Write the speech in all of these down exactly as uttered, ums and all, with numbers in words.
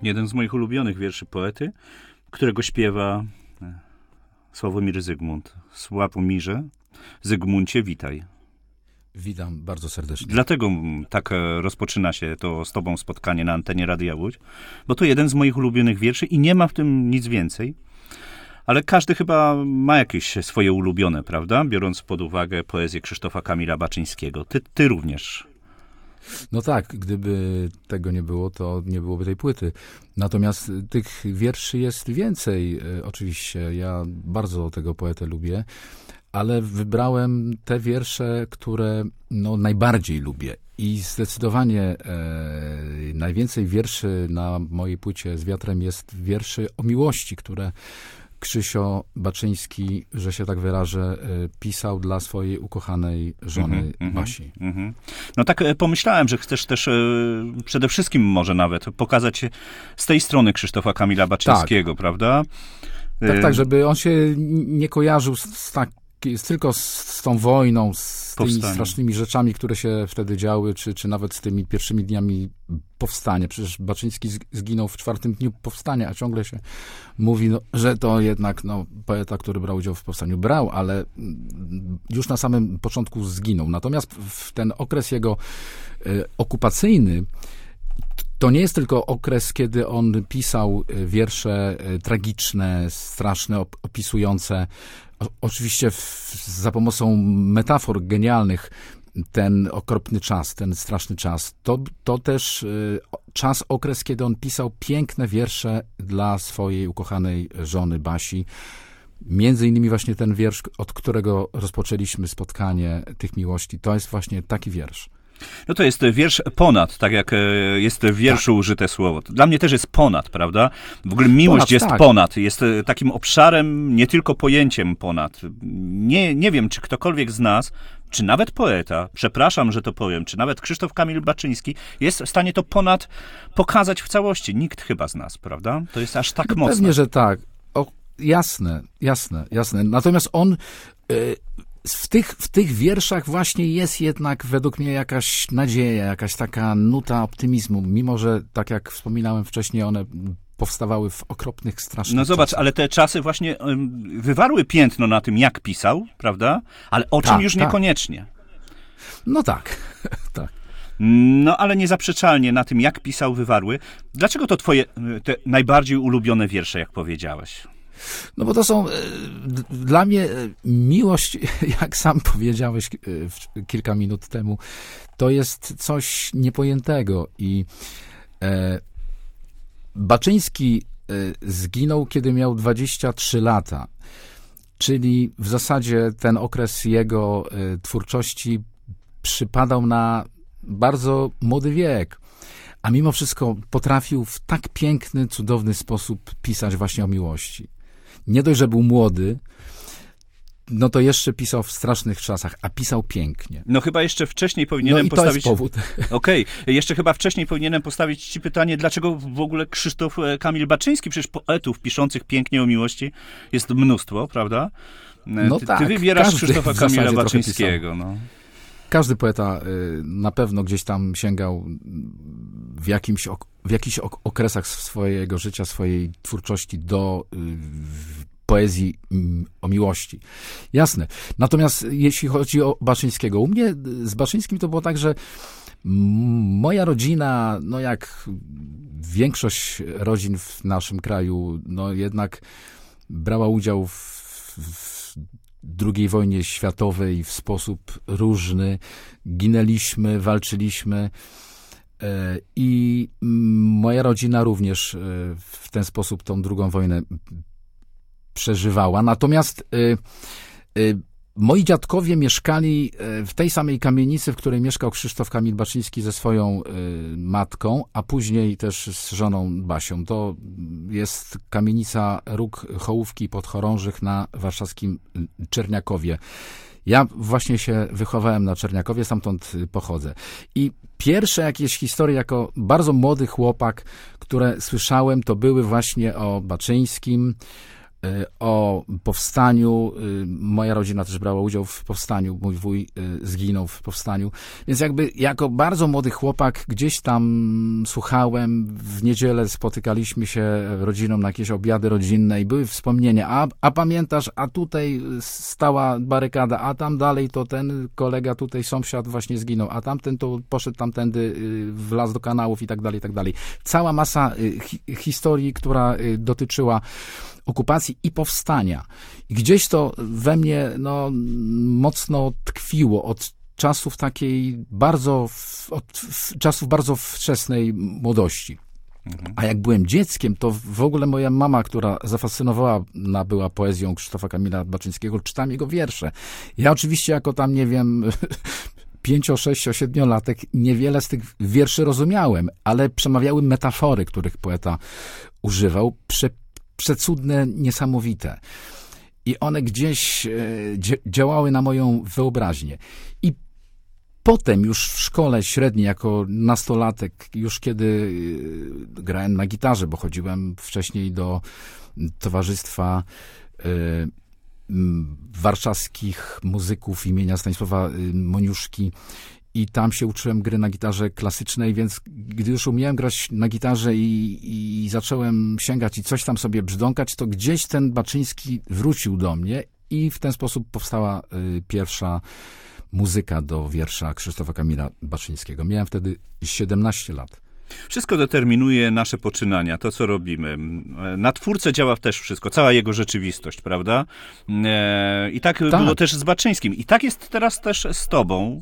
Jeden z moich ulubionych wierszy poety, którego śpiewa Sławomir Zygmunt. Sławomirze, Zygmuncie, witaj. Witam bardzo serdecznie. Dlatego tak rozpoczyna się to z tobą spotkanie na antenie Radia Łódź, bo to jeden z moich ulubionych wierszy i nie ma w tym nic więcej. Ale każdy chyba ma jakieś swoje ulubione, prawda? Biorąc pod uwagę poezję Krzysztofa Kamila Baczyńskiego. Ty, ty również. No tak, gdyby tego nie było, to nie byłoby tej płyty. Natomiast tych wierszy jest więcej, oczywiście. Ja bardzo tego poetę lubię, ale wybrałem te wiersze, które no, najbardziej lubię. I zdecydowanie e, najwięcej wierszy na mojej płycie Z wiatrem jest wierszy o miłości, które Krzysio Baczyński, że się tak wyrażę, pisał dla swojej ukochanej żony mm-hmm, Basi. Mm-hmm. No tak pomyślałem, że chcesz też e, przede wszystkim może nawet pokazać z tej strony Krzysztofa Kamila Baczyńskiego, tak. Prawda? Tak, tak, żeby on się nie kojarzył z, z tak, z, tylko z, z tą wojną, z tymi Powstanie. strasznymi rzeczami, które się wtedy działy, czy, czy nawet z tymi pierwszymi dniami powstania. Przecież Baczyński zginął w czwartym dniu powstania, a ciągle się mówi, no, że to jednak no, poeta, który brał udział w powstaniu, brał, ale już na samym początku zginął. Natomiast w ten okres jego y, okupacyjny to nie jest tylko okres, kiedy on pisał wiersze tragiczne, straszne, opisujące o, oczywiście w, za pomocą metafor genialnych ten okropny czas, ten straszny czas. To, to też y, czas, okres, kiedy on pisał piękne wiersze dla swojej ukochanej żony Basi. Między innymi właśnie ten wiersz, od którego rozpoczęliśmy spotkanie tych miłości, to jest właśnie taki wiersz. No to jest wiersz ponad, tak jak jest w wierszu tak. użyte słowo. Dla mnie też jest ponad, prawda? W ogóle miłość ponad, jest tak. ponad, jest takim obszarem, nie tylko pojęciem ponad. Nie, nie wiem, czy ktokolwiek z nas, czy nawet poeta, przepraszam, że to powiem, czy nawet Krzysztof Kamil Baczyński jest w stanie to ponad pokazać w całości. Nikt chyba z nas, prawda? To jest aż tak no mocne. Pewnie, że tak. O, jasne, jasne, jasne. Natomiast on... Yy... W tych, w tych wierszach właśnie jest jednak według mnie jakaś nadzieja, jakaś taka nuta optymizmu, mimo że, tak jak wspominałem wcześniej, one powstawały w okropnych, strasznych No zobacz, czasach. ale te czasy właśnie um, wywarły piętno na tym, jak pisał, prawda? Ale o czym tak, już tak. niekoniecznie. No tak, tak. No ale niezaprzeczalnie na tym, jak pisał, wywarły. Dlaczego to twoje te najbardziej ulubione wiersze, jak powiedziałeś? No bo to są, dla mnie miłość, jak sam powiedziałeś kilka minut temu, to jest coś niepojętego i e, Baczyński zginął, kiedy miał dwadzieścia trzy lata, czyli w zasadzie ten okres jego twórczości przypadał na bardzo młody wiek, a mimo wszystko potrafił w tak piękny, cudowny sposób pisać właśnie o miłości. Nie dość, że był młody, no to jeszcze pisał w strasznych czasach, a pisał pięknie. No chyba jeszcze wcześniej powinienem no i to postawić... jest powód. Okej, okay. Jeszcze chyba wcześniej powinienem postawić ci pytanie, dlaczego w ogóle Krzysztof Kamil Baczyński, przecież poetów piszących pięknie o miłości jest mnóstwo, prawda? No ty, tak. Ty wybierasz Krzysztofa Kamila Baczyńskiego, no. Każdy poeta na pewno gdzieś tam sięgał w, jakimś, w jakichś okresach swojego życia, swojej twórczości do poezji o miłości. Jasne. Natomiast jeśli chodzi o Baczyńskiego, u mnie z Baczyńskim to było tak, że moja rodzina, no jak większość rodzin w naszym kraju, no jednak brała udział w, w drugiej wojnie światowej w sposób różny. Ginęliśmy, walczyliśmy i moja rodzina również w ten sposób tą drugą wojnę przeżywała. Natomiast moi dziadkowie mieszkali w tej samej kamienicy, w której mieszkał Krzysztof Kamil Baczyński ze swoją matką, a później też z żoną Basią. To jest kamienica Róg Hołówki Podchorążych na warszawskim Czerniakowie. Ja właśnie się wychowałem na Czerniakowie, stamtąd pochodzę. I pierwsze jakieś historie jako bardzo młody chłopak, które słyszałem, to były właśnie o Baczyńskim, o powstaniu. Moja rodzina też brała udział w powstaniu. Mój wuj zginął w powstaniu. Więc jakby jako bardzo młody chłopak gdzieś tam słuchałem. W niedzielę spotykaliśmy się rodziną na jakieś obiady rodzinne i były wspomnienia. A, a pamiętasz, a tutaj stała barykada, a tam dalej to ten kolega tutaj, sąsiad właśnie zginął, a tamten to poszedł tamtędy w las do kanałów i tak dalej, i tak dalej. Cała masa hi historii, która dotyczyła okupacji i powstania. I gdzieś to we mnie no, mocno tkwiło od czasów takiej bardzo, od czasów bardzo wczesnej młodości. Mhm. A jak byłem dzieckiem, to w ogóle moja mama, która zafascynowana była poezją Krzysztofa Kamila Baczyńskiego, czytałem jego wiersze. Ja oczywiście jako tam, nie wiem, pięcio, sześcio, siedmiolatek niewiele z tych wierszy rozumiałem, ale przemawiały metafory, których poeta używał, prze przecudne, niesamowite. I one gdzieś e, działały na moją wyobraźnię. I potem już w szkole średniej, jako nastolatek, już kiedy e, grałem na gitarze, bo chodziłem wcześniej do towarzystwa e, warszawskich muzyków imienia Stanisława Moniuszki, i tam się uczyłem gry na gitarze klasycznej, więc gdy już umiałem grać na gitarze i, i zacząłem sięgać i coś tam sobie brzdąkać, to gdzieś ten Baczyński wrócił do mnie i w ten sposób powstała y, pierwsza muzyka do wiersza Krzysztofa Kamila Baczyńskiego. Miałem wtedy siedemnaście lat. Wszystko determinuje nasze poczynania, to co robimy. Na twórcę działa też wszystko, cała jego rzeczywistość, prawda? E, I tak, tak było też z Baczyńskim. I tak jest teraz też z tobą,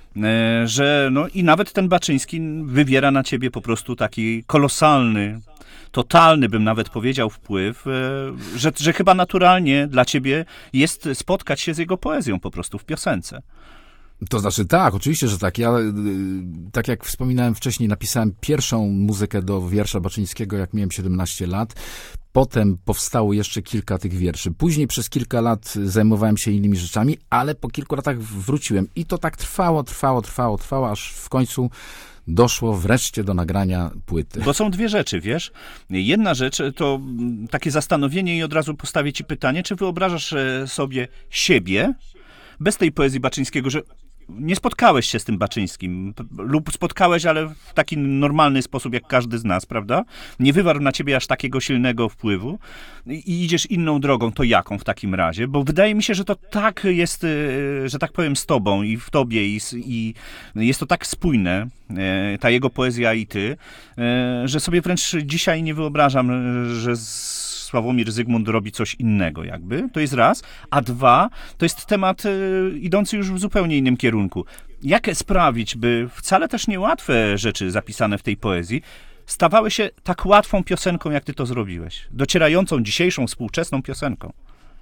że no i nawet ten Baczyński wywiera na ciebie po prostu taki kolosalny, totalny, bym nawet powiedział, wpływ, że, że chyba naturalnie dla ciebie jest spotkać się z jego poezją po prostu w piosence. To znaczy tak, oczywiście, że tak. Ja, tak jak wspominałem wcześniej, napisałem pierwszą muzykę do wiersza Baczyńskiego, jak miałem siedemnaście lat. Potem powstało jeszcze kilka tych wierszy. Później przez kilka lat zajmowałem się innymi rzeczami, ale po kilku latach wróciłem. I to tak trwało, trwało, trwało, trwało, aż w końcu doszło wreszcie do nagrania płyty. Bo są dwie rzeczy, wiesz? Jedna rzecz to takie zastanowienie i od razu postawię ci pytanie, czy wyobrażasz sobie siebie bez tej poezji Baczyńskiego, że nie spotkałeś się z tym Baczyńskim, lub spotkałeś, ale w taki normalny sposób, jak każdy z nas, prawda? Nie wywarł na ciebie aż takiego silnego wpływu i, i idziesz inną drogą, to jaką w takim razie? Bo wydaje mi się, że to tak jest, że tak powiem, z tobą i w tobie i, i jest to tak spójne, ta jego poezja i ty, że sobie wręcz dzisiaj nie wyobrażam, że z Sławomir Zygmunt robi coś innego jakby, to jest raz, a dwa, to jest temat y, idący już w zupełnie innym kierunku. Jak sprawić, by wcale też niełatwe rzeczy zapisane w tej poezji stawały się tak łatwą piosenką, jak ty to zrobiłeś, docierającą dzisiejszą, współczesną piosenką?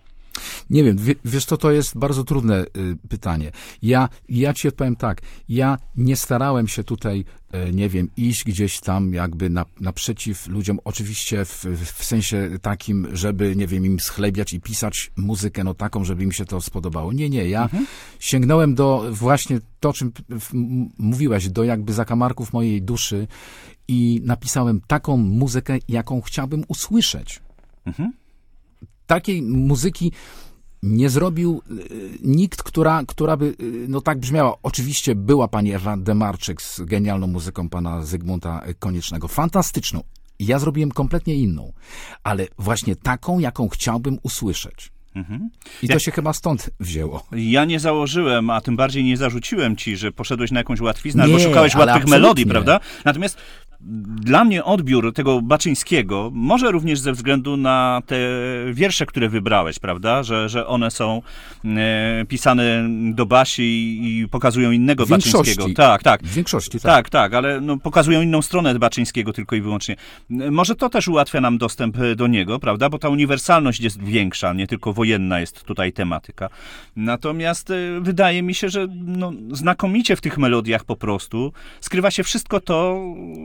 Nie wiem, wiesz co, to jest bardzo trudne y, pytanie. Ja, ja ci odpowiem tak, ja nie starałem się tutaj, y, nie wiem, iść gdzieś tam jakby na, naprzeciw ludziom, oczywiście w, w sensie takim, żeby, nie wiem, im schlebiać i pisać muzykę, no taką, żeby im się to spodobało. Nie, nie, ja mhm. sięgnąłem do właśnie to, o czym mówiłaś, do jakby zakamarków mojej duszy i napisałem taką muzykę, jaką chciałbym usłyszeć. Mhm. Takiej muzyki nie zrobił y, nikt, która, która by y, no tak brzmiała. Oczywiście była pani Ewa Demarczyk z genialną muzyką pana Zygmunta Koniecznego. Fantastyczną. Ja zrobiłem kompletnie inną. Ale właśnie taką, jaką chciałbym usłyszeć. Mhm. I to ja, się chyba stąd wzięło. Ja nie założyłem, a tym bardziej nie zarzuciłem ci, że poszedłeś na jakąś łatwiznę, albo szukałeś łatwych melodii, prawda? Natomiast dla mnie odbiór tego Baczyńskiego, może również ze względu na te wiersze, które wybrałeś, prawda, że, że one są e, pisane do Basi i pokazują innego Baczyńskiego. Tak, tak. W większości, tak. Tak, tak, ale no, pokazują inną stronę Baczyńskiego tylko i wyłącznie. Może to też ułatwia nam dostęp do niego, prawda, bo ta uniwersalność jest większa, nie tylko wojenna jest tutaj tematyka. Natomiast e, wydaje mi się, że no, znakomicie w tych melodiach po prostu skrywa się wszystko to,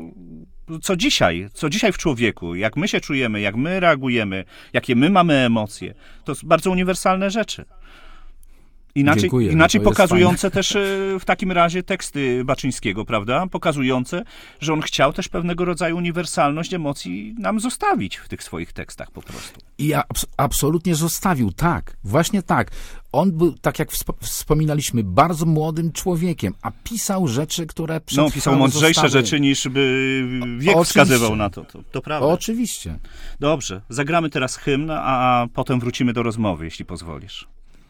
co dzisiaj, co dzisiaj w człowieku, jak my się czujemy, jak my reagujemy, jakie my mamy emocje. To są bardzo uniwersalne rzeczy. Inaczej, Dziękuję, inaczej no to jest pokazujące fajne. też w takim razie teksty Baczyńskiego, prawda? Pokazujące, że on chciał też pewnego rodzaju uniwersalność emocji nam zostawić w tych swoich tekstach po prostu. I abs- absolutnie zostawił, tak, właśnie tak. On był, tak jak wspo- wspominaliśmy, bardzo młodym człowiekiem, a pisał rzeczy, które przetrwały, No, pisał mądrzejsze zostały. rzeczy niż by wiek Oczywiście. wskazywał na to. To, to prawda. Oczywiście. Dobrze, zagramy teraz hymn, a, a potem wrócimy do rozmowy, jeśli pozwolisz.